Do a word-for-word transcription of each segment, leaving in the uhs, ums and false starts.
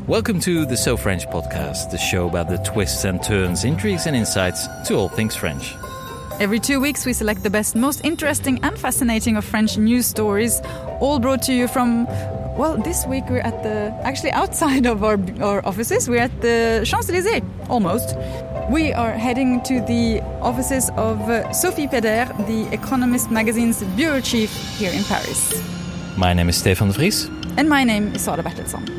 Welcome to the So French podcast, the show about the twists and turns, intrigues and insights to all things French. Every two weeks we select the best, most interesting and fascinating of French news stories, all brought to you from, well, this week we're at the, actually outside of our, our offices, we're at the Champs-Élysées, almost. We are heading to the offices of uh, Sophie Peder, the Economist magazine's bureau chief here in Paris. My name is Stefan de Vries. And my name is Sara Bertelsson.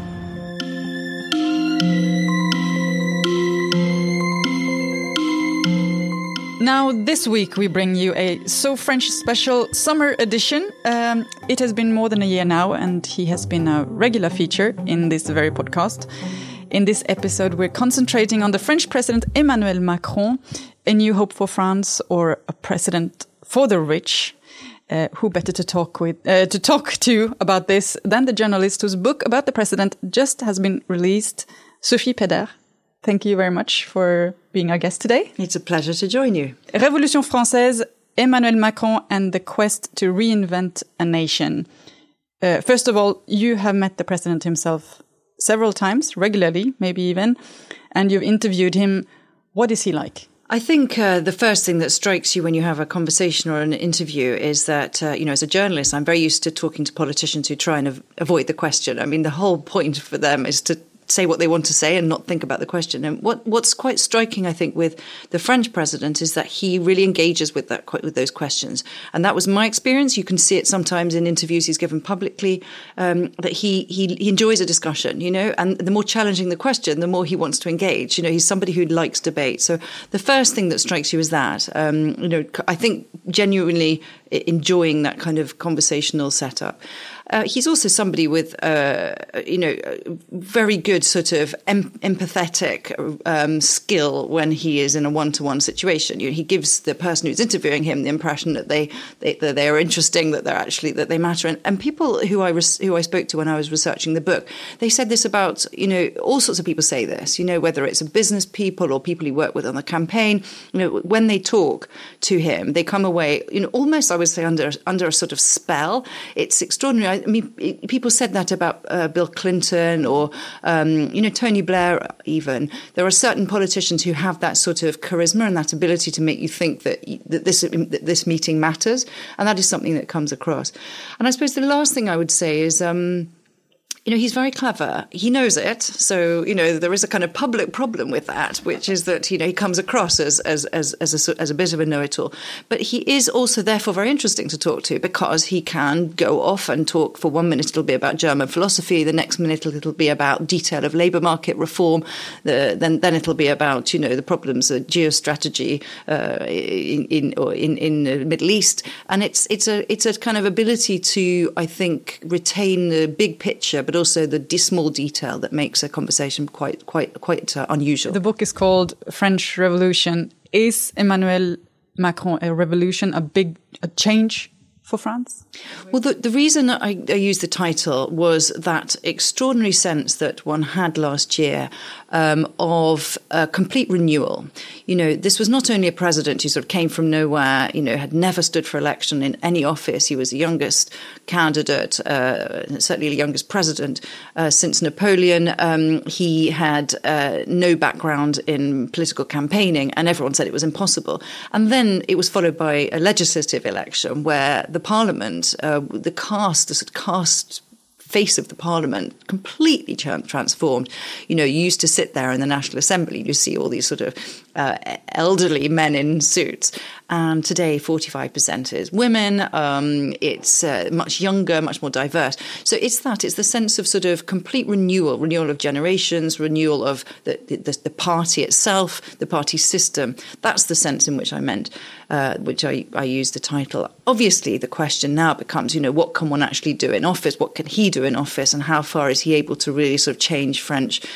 Now, this week we bring you a So French special summer edition. Um, it has been more than a year now, and he has been a regular feature in this very podcast. In this episode, we're concentrating on the French President Emmanuel Macron, a new hope for France, or a president for the rich. Uh, who better to talk with, uh, to talk to about this than the journalist whose book about the president just has been released, Sophie Peder. Thank you very much for being our guest today. It's a pleasure to join you. Révolution Française, Emmanuel Macron and the quest to reinvent a nation. Uh, first of all, you have met the president himself several times, regularly, maybe even, and you've interviewed him. What is he like? I think uh, the first thing that strikes you when you have a conversation or an interview is that, uh, you know, as a journalist, I'm very used to talking to politicians who try and av- avoid the question. I mean, the whole point for them is to say what they want to say and not think about the question. And what what's quite striking, I think, with the French president is that he really engages with that with those questions. And that was my experience. You can see it sometimes in interviews he's given publicly, um, that he, he he enjoys a discussion, you know, and the more challenging the question, the more he wants to engage. You know, he's somebody who likes debate. So the first thing that strikes you is that, um, you know, I think genuinely enjoying that kind of conversational setup. Uh, he's also somebody with, uh, you know, very good sort of em- empathetic um, skill when he is in a one-to-one situation. You know, he gives the person who's interviewing him the impression that they, they that they are interesting, that they're actually that they matter. And, and people who I res- who I spoke to when I was researching the book, they said this about, you know, all sorts of people say this. You know, whether it's business people or people he worked with on the campaign. You know, when they talk to him, they come away, you know, almost I would say under under a sort of spell. It's extraordinary. I mean, people said that about uh, Bill Clinton or, um, you know, Tony Blair even. There are certain politicians who have that sort of charisma and that ability to make you think that, that, this, that this meeting matters. And that is something that comes across. And I suppose the last thing I would say is, um, you know, he's very clever. He knows it. So, you know, there is a kind of public problem with that, which is that, you know, he comes across as as as as a, as a bit of a know-it-all. But he is also, therefore, very interesting to talk to because he can go off and talk. For one minute, it'll be about German philosophy. The next minute, it'll be about detail of labour market reform. The, then then it'll be about, you know, the problems of geostrategy uh, in in or in in the Middle East. And it's it's a it's a kind of ability to, I think, retain the big picture, but also the dismal detail that makes a conversation quite, quite, quite uh, unusual. The book is called French Revolution. Is Emmanuel Macron a revolution, a big a change for France? Well, the, the reason I, I used the title was that extraordinary sense that one had last year um, of a complete renewal. You know, this was not only a president who sort of came from nowhere, you know, had never stood for election in any office. He was the youngest candidate, uh, certainly the youngest president uh, since Napoleon. Um, he had uh, no background in political campaigning, and everyone said it was impossible. And then it was followed by a legislative election where the parliament, uh, the cast, the sort of cast face of the parliament completely transformed. You know, you used to sit there in the National Assembly, you see all these sort of uh, elderly men in suits. And today, forty-five percent is women. Um, it's uh, much younger, much more diverse. So it's that. It's the sense of sort of complete renewal, renewal of generations, renewal of the, the, the party itself, the party system. That's the sense in which I meant, uh, which I, I used the title. Obviously, the question now becomes, you know, what can one actually do in office? What can he do in office? And how far is he able to really sort of change French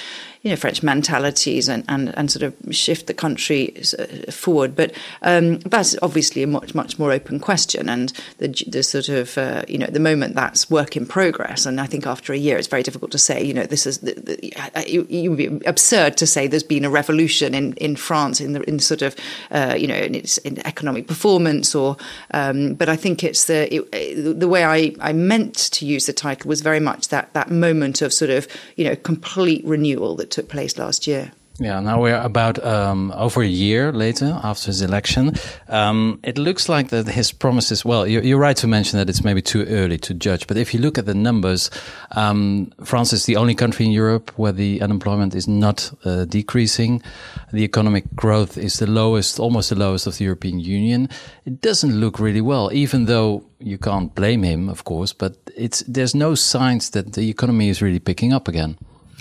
you know, French mentalities and, and, and sort of shift the country forward. But um, that's obviously a much, much more open question. And the, the sort of, uh, you know, at the moment that's work in progress. And I think after a year, it's very difficult to say, you know, this is, the, the, it would be absurd to say there's been a revolution in, in France in the in sort of, uh, you know, in its in economic performance or, um, but I think it's the, it, the way I, I meant to use the title was very much that, that moment of sort of, you know, complete renewal that took place last year. Yeah, now we're about um, over a year later after his election. Um, it looks like that his promises, well, you're, you're right to mention that it's maybe too early to judge. But if you look at the numbers, um, France is the only country in Europe where the unemployment is not uh, decreasing. The economic growth is the lowest, almost the lowest of the European Union. It doesn't look really well, even though you can't blame him, of course, but it's there's no signs that the economy is really picking up again.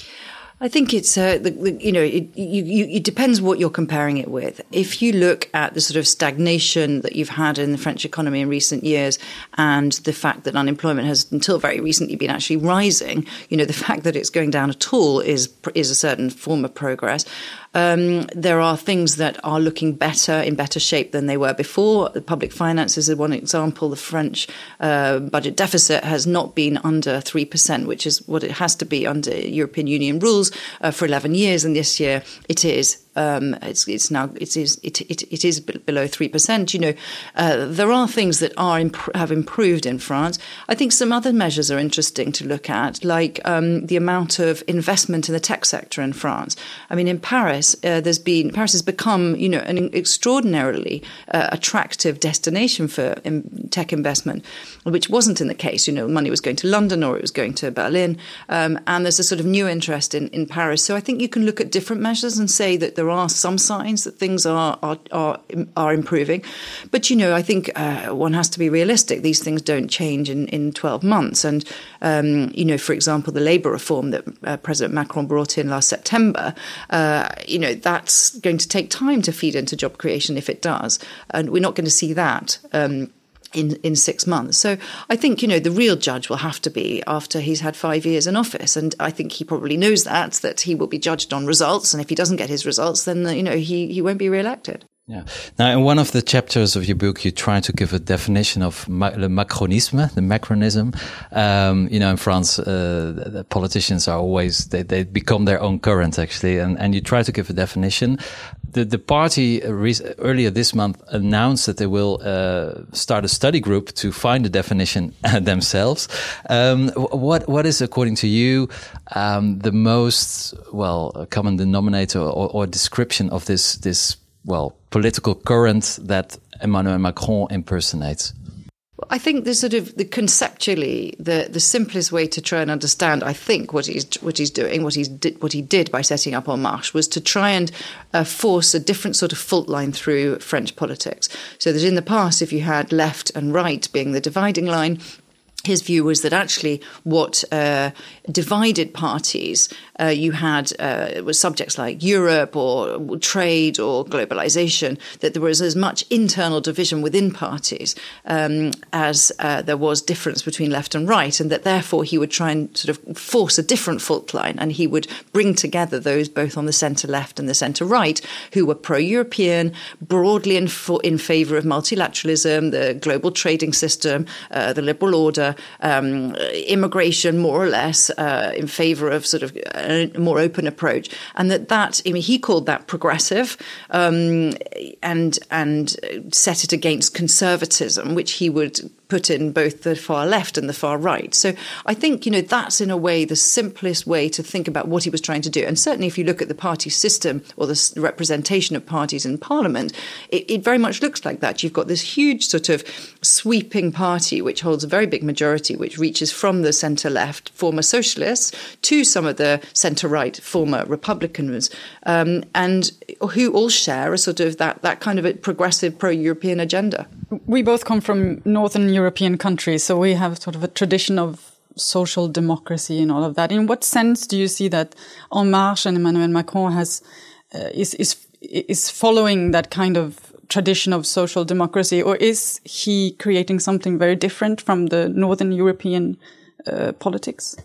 I think it's, uh, the, the, you know, it, you, you, it depends what you're comparing it with. If you look at the sort of stagnation that you've had in the French economy in recent years and the fact that unemployment has until very recently been actually rising, you know, the fact that it's going down at all is, is a certain form of progress. Um, there are things that are looking better, in better shape than they were before. The public finances is one example. The French uh, budget deficit has not been under three percent, which is what it has to be under European Union rules uh, for eleven years. And this year it is. Um, it's, it's now it is it it, it is below three percent. You know, uh, there are things that are imp- have improved in France. I think some other measures are interesting to look at, like um, the amount of investment in the tech sector in France. I mean, in Paris, uh, there's been Paris has become you know an extraordinarily uh, attractive destination for in, tech investment, which wasn't in the case. You know, money was going to London or it was going to Berlin, um, and there's a sort of new interest in in Paris. So I think you can look at different measures and say that there are some signs that things are are are, are improving, but you know I think uh, one has to be realistic. These things don't change in, in twelve months, and um, you know, for example, the labour reform that uh, President Macron brought in last September, uh, you know, that's going to take time to feed into job creation if it does, and we're not going to see that. Um, In, in six months. So I think, you know, the real judge will have to be after he's had five years in office. And I think he probably knows that, that he will be judged on results. And if he doesn't get his results, then, you know, he, he won't be re-elected. Yeah. Now, in one of the chapters of your book, you try to give a definition of ma- le Macronisme, the Macronism. Um, you know, in France, uh, the politicians are always, they, they become their own current, actually. And, and you try to give a definition. The, the party re- earlier this month announced that they will uh, start a study group to find a definition themselves. Um, what what is, according to you, um, the most well common denominator or, or description of this this well political current that Emmanuel Macron impersonates? I think the sort of the conceptually the, the simplest way to try and understand, I think, what he's what he's doing, what he's did, what he did by setting up En Marche was to try and uh, force a different sort of fault line through French politics. So that in the past, if you had left and right being the dividing line, his view was that actually what uh, divided parties, uh, you had uh, was subjects like Europe or trade or globalization, that there was as much internal division within parties um, as uh, there was difference between left and right, and that therefore he would try and sort of force a different fault line, and he would bring together those both on the centre left and the centre right who were pro-European, broadly in, for, in favour of multilateralism, the global trading system, uh, the liberal order, Um, immigration, more or less, uh, in favour of sort of a more open approach, and that that I mean, he called that progressive, um, and and set it against conservatism, which he would put in both the far left and the far right. So I think, you know, that's in a way the simplest way to think about what he was trying to do. And certainly if you look at the party system or the representation of parties in parliament, it, it very much looks like that. You've got this huge sort of sweeping party which holds a very big majority, which reaches from the centre-left former socialists to some of the centre-right former Republicans, um, and who all share a sort of that, that kind of a progressive pro-European agenda. We both come from Northern European countries, so we have sort of a tradition of social democracy and all of that. In what sense do you see that En Marche and Emmanuel Macron has uh, is is is following that kind of tradition of social democracy, or is he creating something very different from the Northern European uh, politics?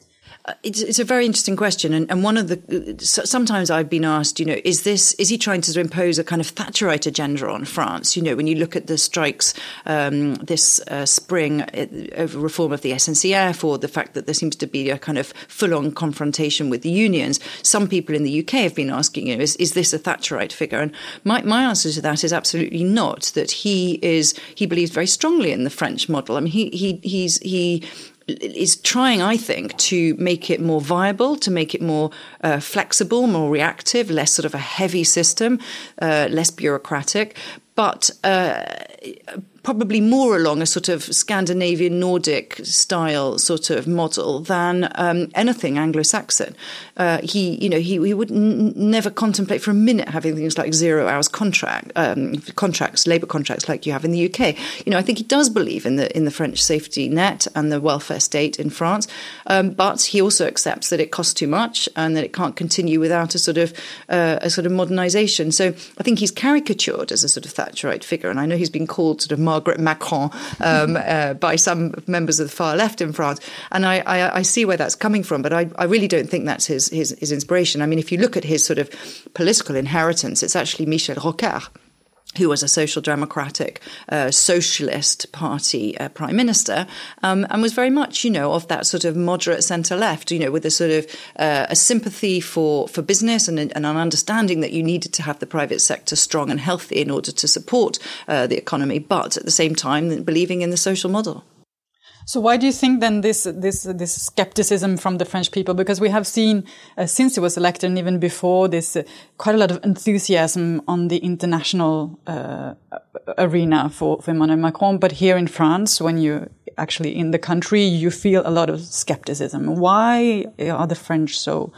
It's, it's a very interesting question, and, and one of the sometimes I've been asked, you know, is this is he trying to impose a kind of Thatcherite agenda on France? You know, when you look at the strikes um, this uh, spring over reform of the S N C F, or the fact that there seems to be a kind of full-on confrontation with the unions, some people in the U K have been asking, you know, is, is this a Thatcherite figure? And my, my answer to that is absolutely not. That he is he believes very strongly in the French model. I mean, he he he's he. is trying, I think, to make it more viable, to make it more uh, flexible, more reactive, less sort of a heavy system, uh, less bureaucratic, but uh, probably more along a sort of Scandinavian Nordic style sort of model than um, anything Anglo-Saxon. Uh, he, you know, he, he would n- never contemplate for a minute having things like zero hours contract um, contracts, labour contracts like you have in the U K. You know, I think he does believe in the in the French safety net and the welfare state in France, um, but he also accepts that it costs too much and that it can't continue without a sort of uh, a sort of modernisation. So I think he's caricatured as a sort of Thatcherite figure, and I know he's been called sort of Margaret Macron um, uh, by some members of the far left in France, and I, I, I see where that's coming from, but I, I really don't think that's his, his his inspiration. I mean, if you look at his sort of political inheritance, it's actually Michel Rocard, who was a social democratic, uh, socialist party uh, prime minister, um, and was very much, you know, of that sort of moderate centre-left, you know, with a sort of uh, a sympathy for, for business and, and an understanding that you needed to have the private sector strong and healthy in order to support uh, the economy, but at the same time believing in the social model. So why do you think then this this this skepticism from the French people? Because we have seen uh, since he was elected and even before this uh, quite a lot of enthusiasm on the international uh, arena for, for Emmanuel Macron. But here in France, when you're actually in the country, you feel a lot of skepticism. Why are the French so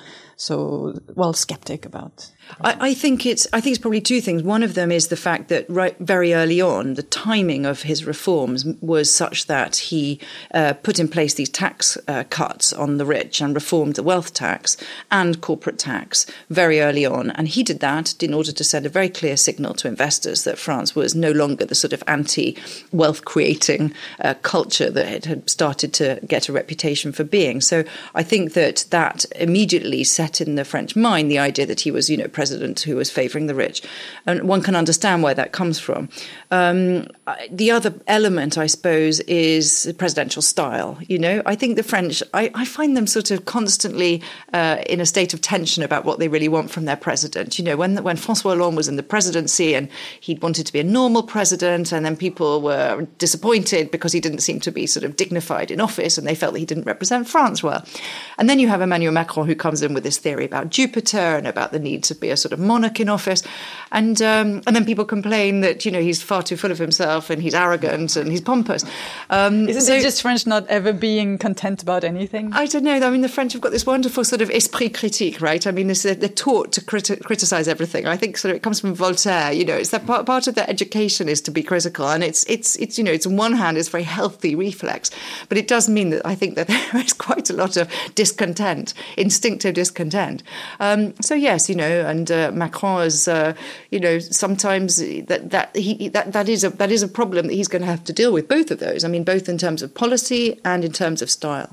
so well skeptic about? I, I think it's. I think it's probably two things. One of them is the fact that right very early on, the timing of his reforms was such that he uh, put in place these tax uh, cuts on the rich and reformed the wealth tax and corporate tax very early on. And he did that in order to send a very clear signal to investors that France was no longer the sort of anti-wealth creating uh, culture that it had started to get a reputation for being. So I think that that immediately set in the French mind the idea that he was, you know, president who was favouring the rich. And one can understand where that comes from. Um, the other element, I suppose, is presidential style. You know, I think the French, I, I find them sort of constantly uh, in a state of tension about what they really want from their president. You know, when when François Hollande was in the presidency and he'd wanted to be a normal president, and then people were disappointed because he didn't seem to be sort of dignified in office and they felt that he didn't represent France well. And then you have Emmanuel Macron, who comes in with this theory about Jupiter and about the need to be a sort of monarch in office. And um, and then people complain that, you know, he's far too full of himself and he's arrogant and he's pompous. Um, Isn't so, it just French not ever being content about anything? I don't know. I mean, the French have got this wonderful sort of esprit critique, right? I mean, they're, they're taught to criti- criticize everything. I think sort of it comes from Voltaire. You know, it's that part, part of their education is to be critical. And it's, it's, it's you know, it's on one hand, it's a very healthy reflex. But it does mean that I think that there is quite a lot of discontent, instinctive discontent. Um, so, yes, you know, and uh, Macron is, uh, you know, sometimes that that he that that is a that is a problem that he's going to have to deal with, both of those. I mean, both in terms of policy and in terms of style.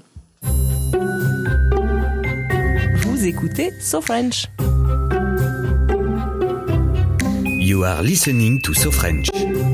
Vous écoutez So French. You are listening to So French.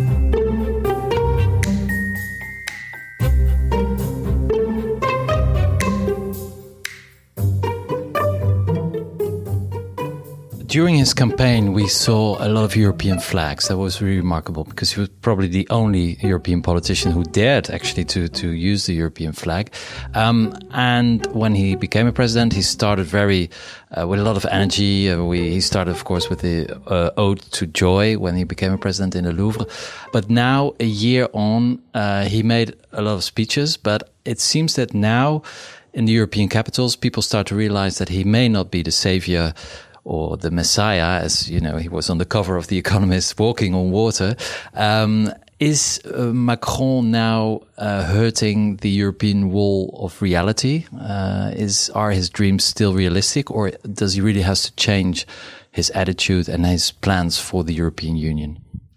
During his campaign, we saw a lot of European flags. That was really remarkable because he was probably the only European politician who dared actually to, to use the European flag. Um, and when he became a president, he started very, uh, with a lot of energy. Uh, we, he started, of course, with the uh, Ode to Joy when he became a president in the Louvre. But now, a year on, uh, he made a lot of speeches, but it seems that now in the European capitals, people start to realize that he may not be the savior or the Messiah, as, you know, he was on the cover of The Economist walking on water. Um, is uh, Macron now uh, hurting the European wall of reality? Uh, is are his dreams still realistic, or does he really have to change his attitude and his plans for the European Union?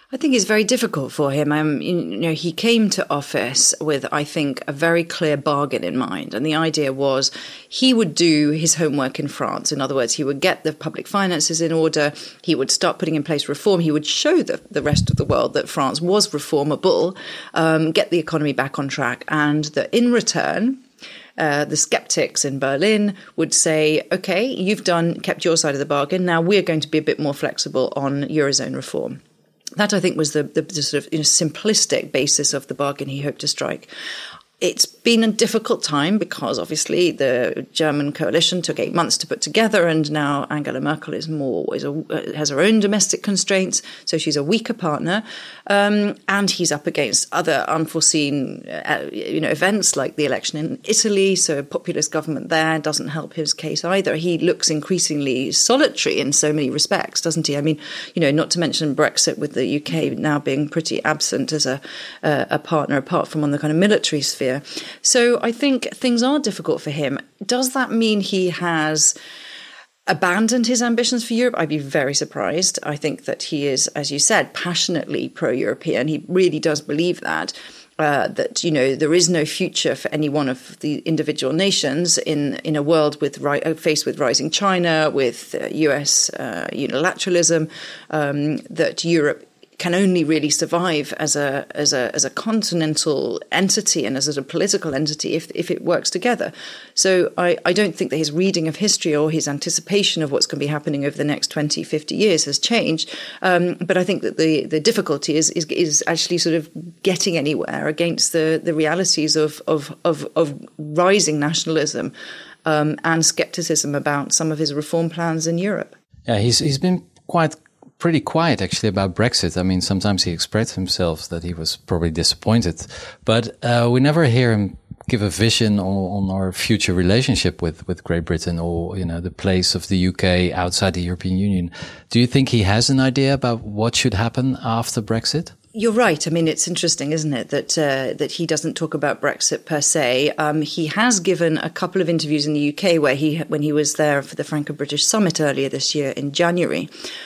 I think it's very difficult for him. Um, you know, he came to office with, I think, a very clear bargain in mind. And the idea was he would do his homework in France. In other words, he would get the public finances in order. He would start putting in place reform. He would show the, the rest of the world that France was reformable, um, get the economy back on track, and that in return, Uh, the skeptics in Berlin would say, okay, you've done, kept your side of the bargain. Now we're going to be a bit more flexible on Eurozone reform. That, I think, was the, the, the sort of you know, simplistic basis of the bargain he hoped to strike. It's been a difficult time because, obviously, the German coalition took eight months to put together, and now Angela Merkel is more is a, has her own domestic constraints, so she's a weaker partner. Um, and he's up against other unforeseen, uh, you know, events like the election in Italy. So a populist government there doesn't help his case either. He looks increasingly solitary in so many respects, doesn't he? I mean, you know, not to mention Brexit, with the U K now being pretty absent as a uh, a partner, apart from on the kind of military sphere. So I think things are difficult for him. Does that mean he has abandoned his ambitions for Europe? I'd be very surprised. I think that he is, as you said, passionately pro-European. He really does believe that. Uh, that, you know, there is no future for any one of the individual nations in, in a world with ri- faced with rising China, with uh, U S uh, unilateralism, um, that Europe can only really survive as a as a as a continental entity and as a political entity if if it works together. So I, I don't think that his reading of history or his anticipation of what's going to be happening over the next twenty, fifty years has changed. Um, but I think that the, the difficulty is, is is actually sort of getting anywhere against the, the realities of of of, of rising nationalism um, and skepticism about some of his reform plans in Europe. Yeah, he's he's been quite. pretty quiet actually about Brexit. I mean, sometimes he expressed himself that he was probably disappointed, but uh, we never hear him give a vision on, on our future relationship with, with Great Britain, or, you know, the place of the U K outside the European Union. Do you think he has an idea about what should happen after Brexit? You're right. I mean, it's interesting, isn't it, that uh, that he doesn't talk about Brexit per se. Um, he has given a couple of interviews in the U K where he, when he was there for the Franco-British Summit earlier this year in January,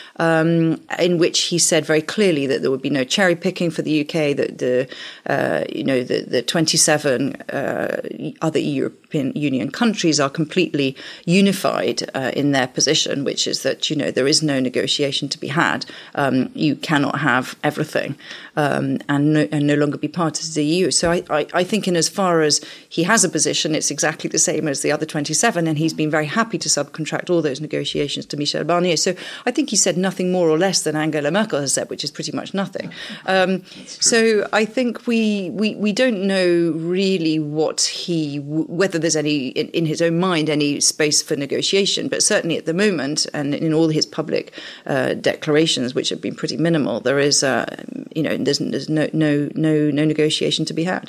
um, in which he said very clearly that there would be no cherry picking for the U K, that the uh, you know the, the twenty-seven uh, other European Union countries are completely unified uh, in their position, which is that, you know, there is no negotiation to be had. Um, you cannot have everything. Um, and, no, and no longer be part of the E U. So I, I, I think in as far as he has a position, it's exactly the same as the other twenty-seven, and he's been very happy to subcontract all those negotiations to Michel Barnier. So I think he said nothing more or less than Angela Merkel has said, which is pretty much nothing. Um, so I think we, we we don't know really what he, whether there's any, in, in his own mind, any space for negotiation, but certainly at the moment, and in all his public uh, declarations, which have been pretty minimal, there is, uh, you know, there's, there's no, no, no, no negotiation to be had.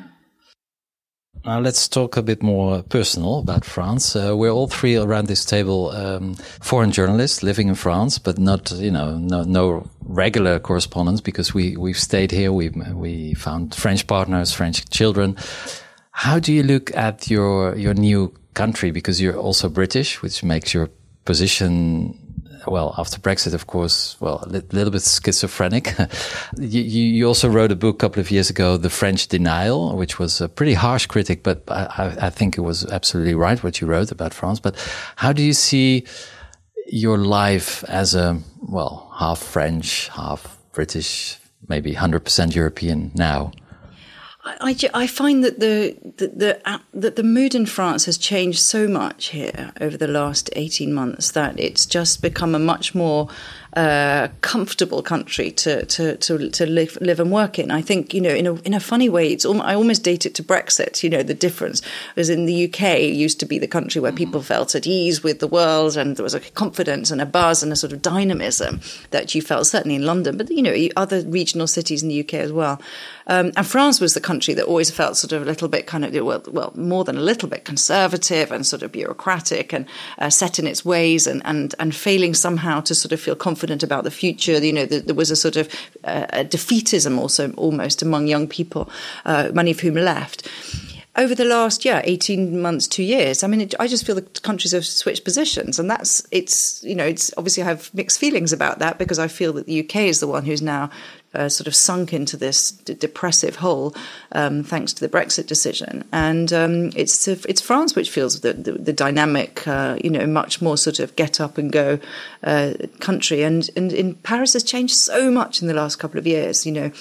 Now let's talk a bit more personal about France. Uh, we're all three around this table um, foreign journalists living in France, but not, you know, no, no regular correspondents, because we we've stayed here. We we found French partners, French children. How do you look at your your new country? Because you're also British, which makes your position, well, after Brexit, of course, well, a li- little bit schizophrenic. you, you also wrote a book a couple of years ago, The French Denial, which was a pretty harsh critic, but I, I think it was absolutely right what you wrote about France. But how do you see your life as a, well, half French, half British, maybe one hundred percent European now? I, I find that the the, the uh, that the mood in France has changed so much here over the last eighteen months that it's just become a much more uh, comfortable country to to to, to live, live and work in. I think, you know, in a in a funny way, it's al- I almost date it to Brexit. You know, the difference was in the U K, it used to be the country where people felt at ease with the world, and there was a confidence and a buzz and a sort of dynamism that you felt certainly in London, but, you know, other regional cities in the U K as well. Um, and France was the country that always felt sort of a little bit kind of, well, well more than a little bit conservative and sort of bureaucratic and uh, set in its ways, and, and, and failing somehow to sort of feel confident about the future. You know, the, there was a sort of uh, a defeatism also almost among young people, uh, many of whom left. over the last, yeah, eighteen months, two years, I mean, it, I just feel the countries have switched positions. And that's, it's, you know, it's obviously I have mixed feelings about that because I feel that the U K is the one who's now uh, sort of sunk into this d- depressive hole um, thanks to the Brexit decision. And um, it's it's France which feels the, the, the dynamic, uh, you know, much more sort of get up and go uh, country. And, and in Paris has changed so much in the last couple of years, you know.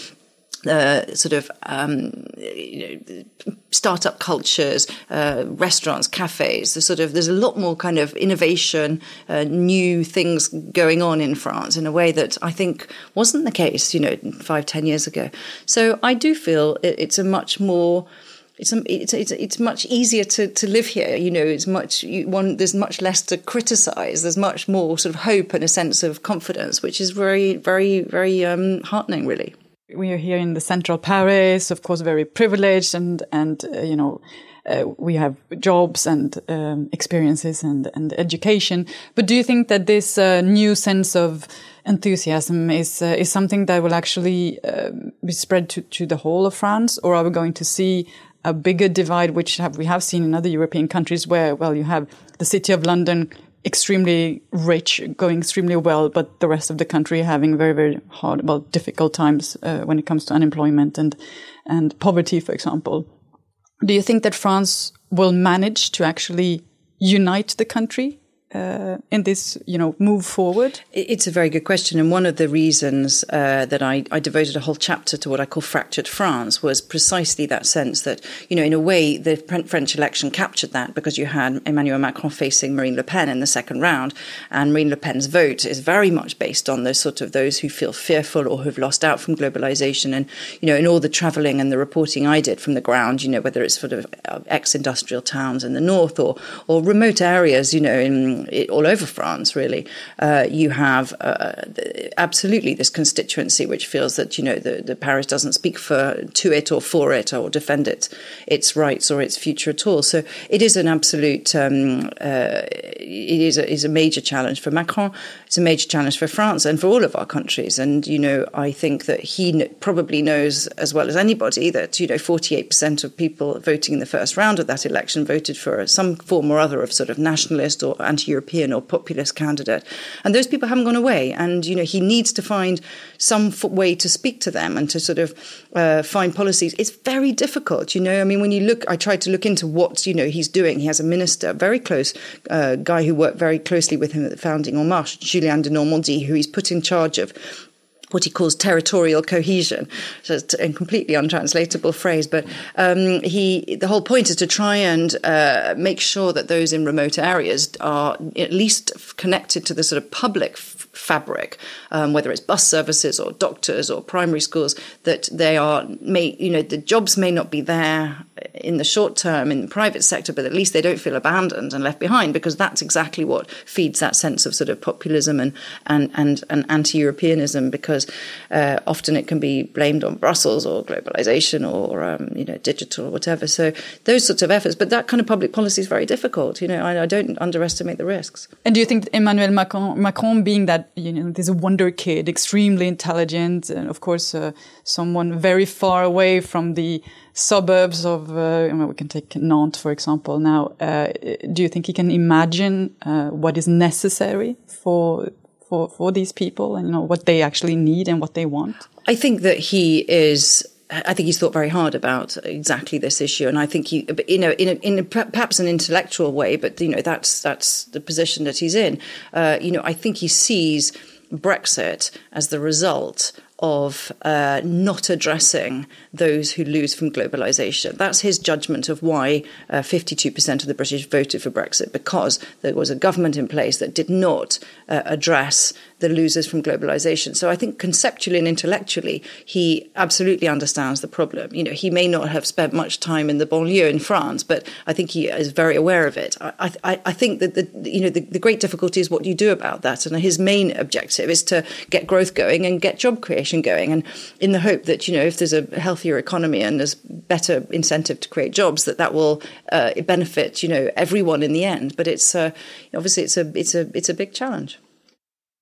Uh, sort of um, you know, startup cultures, uh, restaurants, cafes. There's sort of there's a lot more kind of innovation, uh, new things going on in France in a way that I think wasn't the case, you know, five, ten years ago. So I do feel it, it's a much more. It's a, it's it's it's much easier to, to live here. You know, it's much you, one. There's much less to criticise. There's much more sort of hope and a sense of confidence, which is very, very, very um, heartening, really. We are here in the central Paris, of course, very privileged, and and uh, you know, uh, we have jobs and um, experiences and and education. But do you think that this uh, new sense of enthusiasm is uh, is something that will actually uh, be spread to to the whole of France, or are we going to see a bigger divide, which have, we have seen in other European countries, where well, you have the city of London extremely rich, going extremely well, but the rest of the country having very, very hard, well, difficult times uh, when it comes to unemployment and and poverty, for example. Do you think that France will manage to actually unite the country uh, in this, you know, move forward? It's a very good question. And one of the reasons uh, that I, I devoted a whole chapter to what I call Fractured France was precisely that sense that, you know, in a way, the French election captured that because you had Emmanuel Macron facing Marine Le Pen in the second round. And Marine Le Pen's vote is very much based on the sort of those who feel fearful or who've lost out from globalization. And, you know, in all the traveling and the reporting I did from the ground, you know, whether it's sort of ex-industrial towns in the north or, or remote areas, you know, in It, all over France, really, uh, you have uh, the, absolutely this constituency which feels that, you know, the, the Paris doesn't speak for to it or for it or defend it, its rights or its future at all. So it is an absolute, um, uh, it is a, is a major challenge for Macron. It's a major challenge for France and for all of our countries. And, you know, I think that he kn- probably knows as well as anybody that, you know, forty-eight percent of people voting in the first round of that election voted for some form or other of sort of nationalist or anti-European or populist candidate. And those people haven't gone away. And, you know, he needs to find some f- way to speak to them and to sort of uh, find policies. It's very difficult, you know. I mean, when you look, I tried to look into what, you know, he's doing. He has a minister, very close uh, guy who worked very closely with him at the founding En Marche, Julien de Normandie, who he's put in charge of what he calls territorial cohesion. So it's a completely untranslatable phrase, but um, he the whole point is to try and uh, make sure that those in remote areas are at least connected to the sort of public f- fabric, um, whether it's bus services or doctors or primary schools, that they are, may, you know, the jobs may not be there in the short term in the private sector, but at least they don't feel abandoned and left behind, because that's exactly what feeds that sense of sort of populism and and and, and anti-Europeanism, because uh, often it can be blamed on Brussels or globalization or um, you know, digital or whatever. So those sorts of efforts, but that kind of public policy is very difficult. You know, I, I don't underestimate the risks. And do you think Emmanuel Macron, Macron being that, you know, this wonder kid, extremely intelligent, and of course uh, someone very far away from the suburbs of, uh, we can take Nantes, for example, now, uh, do you think he can imagine uh, what is necessary for for for these people, and, you know, what they actually need and what they want? I think that he is, I think he's thought very hard about exactly this issue. And I think he, you know, in a, in a, perhaps an intellectual way, but, you know, that's, that's the position that he's in. Uh, you know, I think he sees Brexit as the result of uh, not addressing those who lose from globalization. That's his judgment of why uh, fifty-two percent of the British voted for Brexit, because there was a government in place that did not uh, address the losers from globalization. So I think conceptually and intellectually, he absolutely understands the problem. You know, he may not have spent much time in the banlieue in France, but I think he is very aware of it. I, I, I think that the, you know, the, the great difficulty is what you do about that. And his main objective is to get growth going and get job creation going. And in the hope that, you know, if there's a healthier economy and there's better incentive to create jobs, that that will uh, benefit, you know, everyone in the end. But it's uh, obviously it's a it's a it's a big challenge.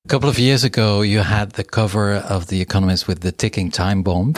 A couple of years ago, you had the cover of The Economist with the ticking time bomb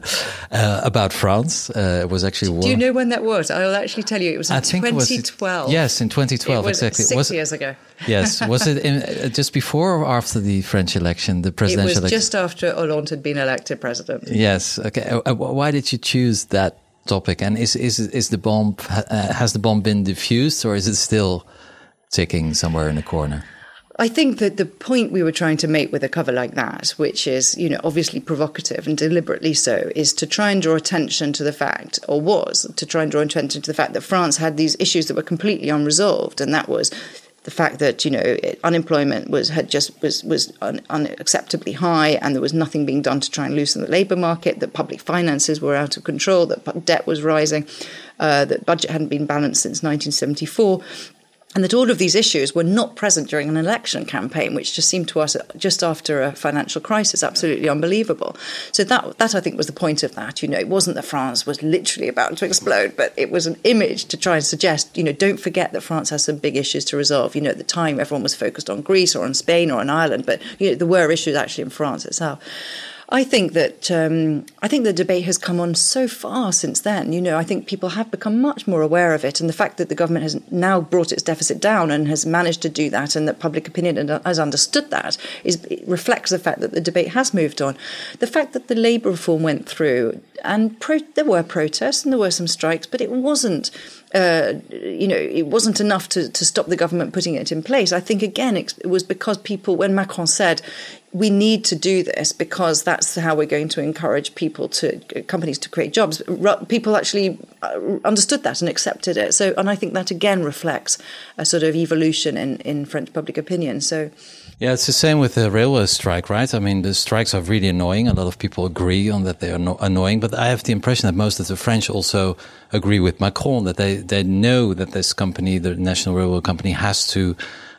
uh, about France. Uh, it was actually war. Do you know when that was? I'll actually tell you. It was in twenty twelve. Was it, yes, in twenty twelve, it was exactly. Six was years ago. Yes. Was it in, uh, just before or after the French election, the presidential election? It was election? Just after Hollande had been elected president. Yes. Okay. Uh, why did you choose that topic? And is is is the bomb uh, has the bomb been diffused, or is it still ticking somewhere in the corner? I think that the point we were trying to make with a cover like that, which is, you know, obviously provocative and deliberately so, is to try and draw attention to the fact, or was to try and draw attention to the fact that France had these issues that were completely unresolved, and that was the fact that, you know, it, unemployment was had just was was un, unacceptably high, and there was nothing being done to try and loosen the labour market. That public finances were out of control. That debt was rising. Uh, that budget hadn't been balanced since nineteen seventy-four. And that all of these issues were not present during an election campaign, which just seemed to us, just after a financial crisis, absolutely unbelievable. So that, that I think, was the point of that. You know, it wasn't that France was literally about to explode, but it was an image to try and suggest, you know, don't forget that France has some big issues to resolve. You know, at the time, everyone was focused on Greece or on Spain or on Ireland, but, you know, there were issues actually in France itself. I think that um, I think the debate has come on so far since then. You know, I think people have become much more aware of it, and the fact that the government has now brought its deficit down and has managed to do that, and that public opinion has understood that, is it reflects the fact that the debate has moved on. The fact that the labour reform went through, and pro- there were protests and there were some strikes, but it wasn't. Uh, you know, it wasn't enough to, to stop the government putting it in place. I think, again, it, it was because people, when Macron said, we need to do this because that's how we're going to encourage people to, companies to create jobs, people actually understood that and accepted it. So, and I think that, again, reflects a sort of evolution in, in French public opinion. So, yeah, it's the same with the railway strike, right? I mean, the strikes are really annoying. A lot of people agree on that they are no- annoying, but I have the impression that most of the French also agree with Macron, that they, they know that this company, the National Railway Company, has to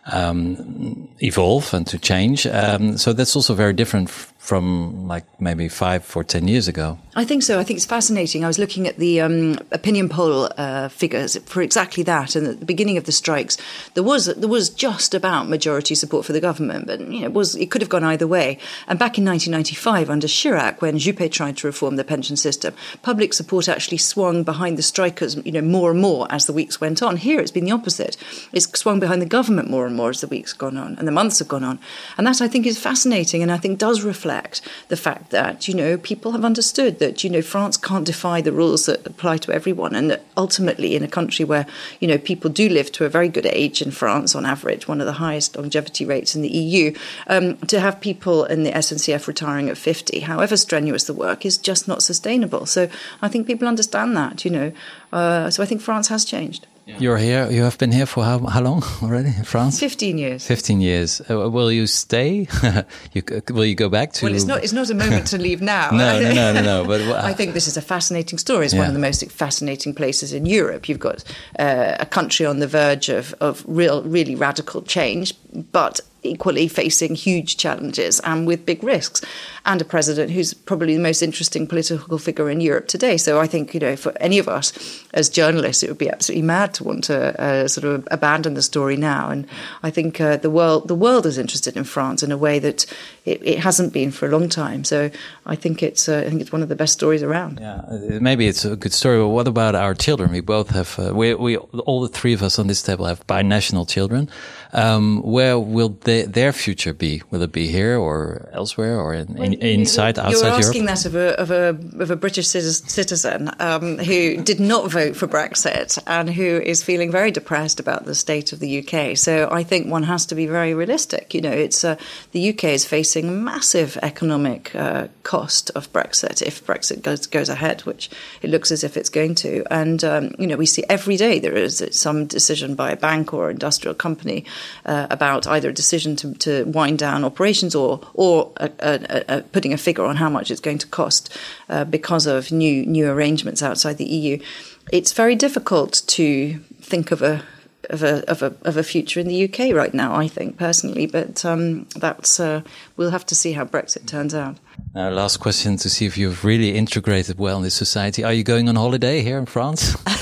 um, evolve and to change. Um, so that's also very different f- from like maybe five or ten years ago. I think so. I think it's fascinating. I was looking at the um, opinion poll uh, figures for exactly that. And at the beginning of the strikes, there was there was just about majority support for the government, but you know, it was it could have gone either way. And back in nineteen ninety-five, under Chirac, when Juppé tried to reform the pension system, public support actually swung behind the strikers, you know, more and more as the weeks went on. Here, it's been the opposite. It's swung behind the government more and more as the weeks gone on and the months have gone on. And that, I think, is fascinating, and I think does reflect the fact that, you know, people have understood that, you know, France can't defy the rules that apply to everyone, and that ultimately in a country where, you know, people do live to a very good age in France, on average, one of the highest longevity rates in the E U, um, to have people in the S N C F retiring at fifty, however strenuous the work, is just not sustainable. So I think people understand that, you know. Uh, so I think France has changed. You're here. You have been here for how, how long already in France? Fifteen years. Fifteen years. Uh, will you stay? you, will you go back to? Well, it's not. It's not a moment to leave now. no, no, no, no, no. But uh, I think this is a fascinating story. It's yeah. one of the most fascinating places in Europe. You've got uh, a country on the verge of of real, really radical change, but equally facing huge challenges and with big risks, and a president who's probably the most interesting political figure in Europe today. So I think, you know, for any of us as journalists, it would be absolutely mad to want to uh, sort of abandon the story now. And I think uh, the world the world is interested in France in a way that it, it hasn't been for a long time. So I think it's uh, I think it's one of the best stories around. Yeah, maybe it's a good story. But what about our children? We both have uh, we we all the three of us on this table have binational children. Um, where will they, their future be? Will it be here or elsewhere, or in, in, inside, you're, outside Europe? You're asking that of a of a of a British citizen um, who did not vote for Brexit and who is feeling very depressed about the state of the U K. So I think one has to be very realistic. You know, it's uh, the U K is facing massive economic uh, cost of Brexit if Brexit goes goes ahead, which it looks as if it's going to. And um, you know, we see every day there is some decision by a bank or industrial company Uh, about either a decision to, to wind down operations or or a, a, a putting a figure on how much it's going to cost uh, because of new new arrangements outside the E U. It's very difficult to think of a of a of a of a future in the U K right now, I think personally, but um, that's uh, we'll have to see how Brexit turns out. Uh, last question to see if you've really integrated well in this society. Are you going on holiday here in France?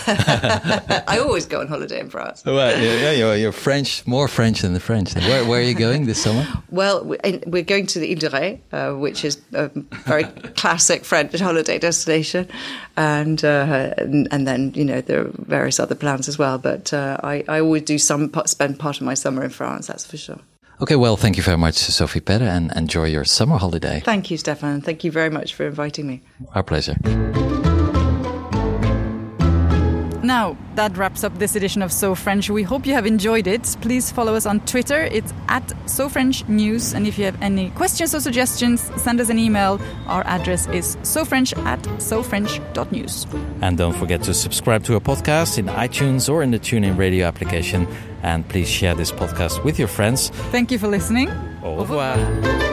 I always go on holiday in France. Well, yeah, you're, you're French, more French than the French. Where, where are you going this summer? Well, we're going to the Ile de Ré, uh, which is a very classic French holiday destination, and, uh, and and then you know there are various other plans as well. But uh, I I always do some spend part of my summer in France. That's for sure. Okay, well, thank you very much, Sophie Pedde, and enjoy your summer holiday. Thank you, Stefan. Thank you very much for inviting me. Our pleasure. Now, that wraps up this edition of So French. We hope you have enjoyed it. Please follow us on Twitter. It's at So French News. And if you have any questions or suggestions, send us an email. Our address is sofrench at sofrench dot news. And don't forget to subscribe to our podcast in iTunes or in the TuneIn radio application. And please share this podcast with your friends. Thank you for listening. Au revoir.